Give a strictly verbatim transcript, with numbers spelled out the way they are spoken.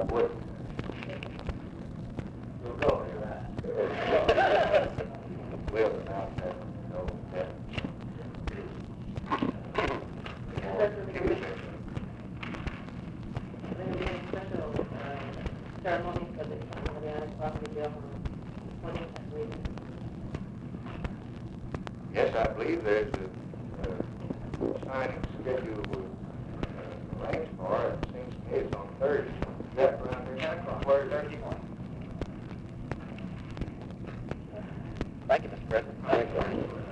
would. You'll go, you're right. Will now, no, yeah. Ceremony for the Mariana property bill on twentieth, I believe. Yes, I believe there's a uh, signing schedule with uh, arranged for it. It seems to me it's on Thursday. Is that around here? ten o'clock. Where is Thursday morning? Thank you, Mister President. Thank you.